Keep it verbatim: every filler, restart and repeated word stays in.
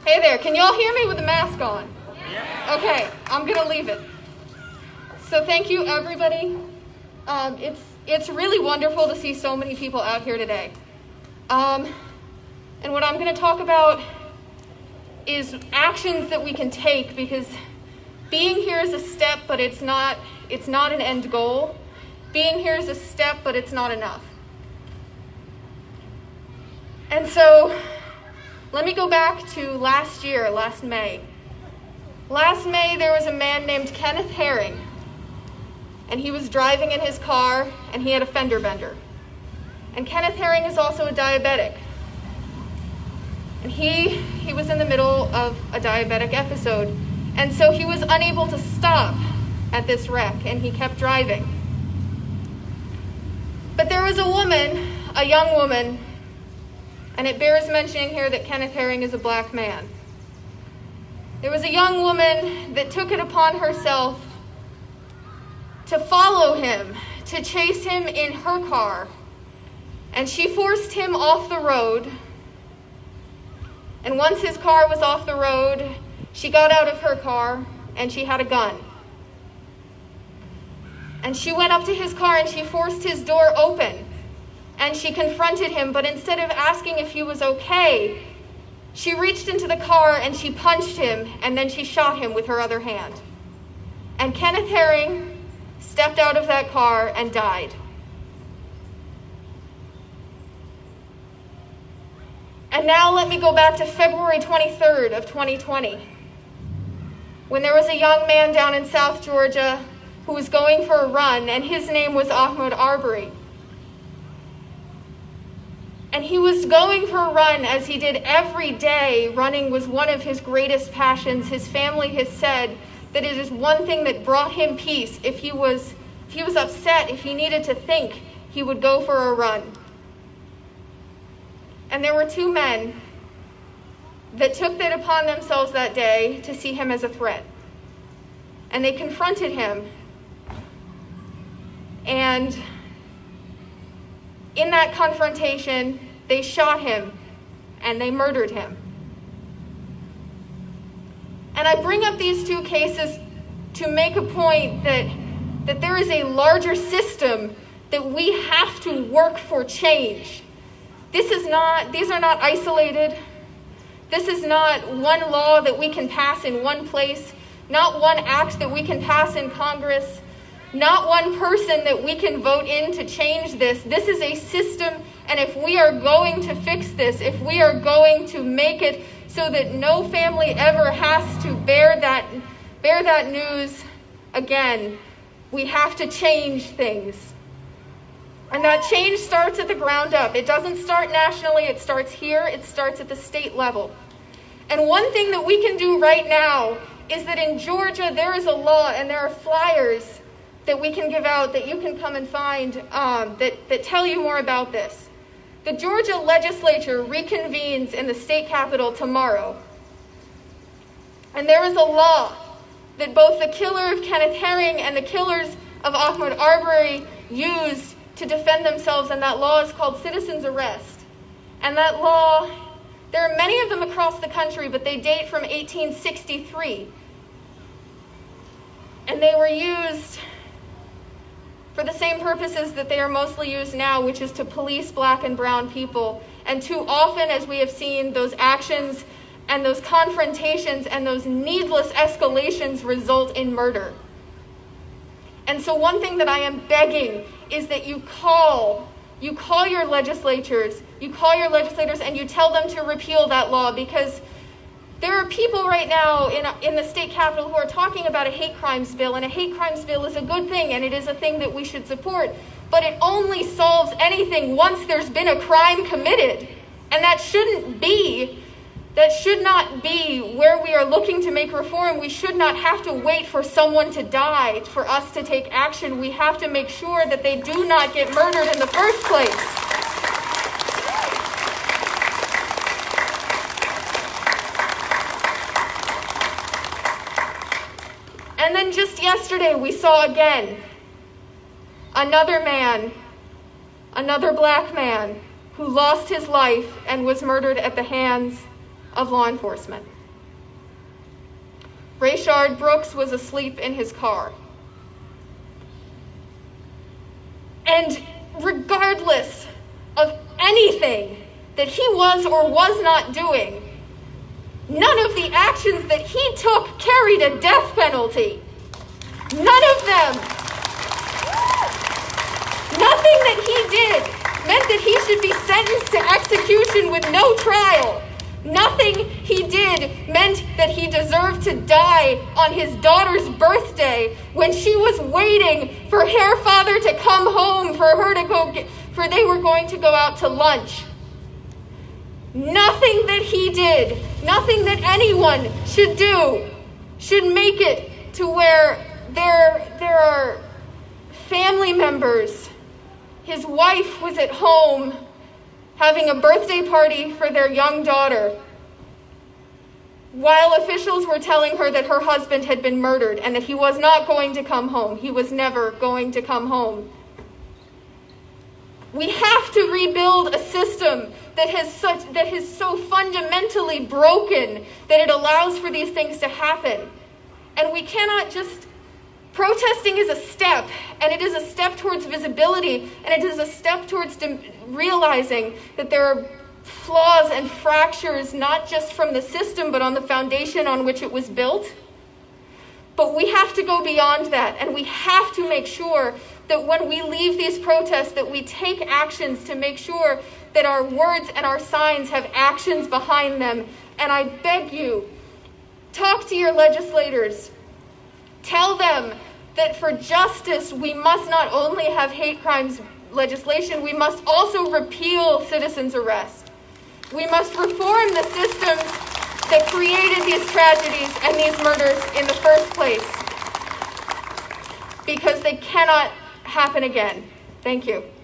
Hey there, can y'all hear me with the mask on? Yeah. Okay, I'm gonna leave it. So thank you, everybody. Um, it's it's really wonderful to see so many people out here today. Um, and what I'm gonna talk about is actions that we can take, because being here is a step, but it's not it's not an end goal. Being here is a step, but it's not enough. And so let me go back to last year, last May. Last May, there was a man named Kenneth Herring, and he was driving in his car, and he had a fender bender. And Kenneth Herring is also a diabetic. And he, he was in the middle of a diabetic episode, and so he was unable to stop at this wreck, and he kept driving. But there was a woman, a young woman, and it bears mentioning here that Kenneth Herring is a black man. There was a young woman that took it upon herself to follow him, to chase him in her car, and she forced him off the road. And once his car was off the road, she got out of her car and she had a gun. And she went up to his car and she forced his door open. And she confronted him, but instead of asking if he was okay, she reached into the car and she punched him, and then she shot him with her other hand. And Kenneth Herring stepped out of that car and died. And now let me go back to February twenty-third of twenty twenty, when there was a young man down in South Georgia who was going for a run, and his name was Ahmaud Arbery. And he was going for a run, as he did every day. Running was one of his greatest passions. His family has said that it is one thing that brought him peace. If he was, if he was upset, if he needed to think, he would go for a run. And there were two men that took it upon themselves that day to see him as a threat. And they confronted him. And in that confrontation, they shot him and they murdered him. And I bring up these two cases to make a point that, that there is a larger system that we have to work for change. This is not, these are not isolated. This is not one law that we can pass in one place, not one act that we can pass in Congress, not one person that we can vote in to change this. This is a system, and if we are going to fix this, if we are going to make it so that no family ever has to bear that, bear that news again, we have to change things. And that change starts at the ground up. It doesn't start nationally, it starts here, it starts at the state level. And one thing that we can do right now is that in Georgia, there is a law and there are flyers that we can give out, that you can come and find, um, that, that tell you more about this. The Georgia legislature reconvenes in the state capitol tomorrow. And there is a law that both the killer of Kenneth Herring and the killers of Ahmaud Arbery used to defend themselves, and that law is called citizen's arrest. And that law, there are many of them across the country, but they date from eighteen sixty-three. And they were used for the same purposes that they are mostly used now, which is to police black and brown people. And too often, as we have seen, those actions and those confrontations and those needless escalations result in murder. And so one thing that I am begging is that you call, you call your legislatures, you call your legislators and you tell them to repeal that law, because there are people right now in, in the state capitol who are talking about a hate crimes bill, and a hate crimes bill is a good thing, and it is a thing that we should support, but it only solves anything once there's been a crime committed. And that shouldn't be, that should not be where we are looking to make reform. We should not have to wait for someone to die for us to take action. We have to make sure that they do not get murdered in the first place. And then just yesterday, we saw again another man, another black man, who lost his life and was murdered at the hands of law enforcement. Rayshard Brooks was asleep in his car. And regardless of anything that he was or was not doing, none of the actions that he took carried a death penalty. None of them. Nothing that he did meant that he should be sentenced to execution with no trial. Nothing he did meant that he deserved to die on his daughter's birthday when she was waiting for her father to come home for her to go get, for they were going to go out to lunch. Nothing that he did, nothing that anyone should do, should make it to where there, there are family members. His wife was at home having a birthday party for their young daughter, while officials were telling her that her husband had been murdered and that he was not going to come home. He was never going to come home. We have to rebuild a system that has such that is so fundamentally broken that it allows for these things to happen. And we cannot just protesting is a step, and it is a step towards visibility, and it is a step towards de- realizing that there are flaws and fractures, not just from the system, but on the foundation on which it was built. But we have to go beyond that, and we have to make sure that when we leave these protests, that we take actions to make sure that our words and our signs have actions behind them. And I beg you, talk to your legislators. Tell them that for justice, we must not only have hate crimes legislation, we must also repeal citizens' arrest. We must reform the systems that created these tragedies and these murders in the first place, because they cannot happen again. Thank you.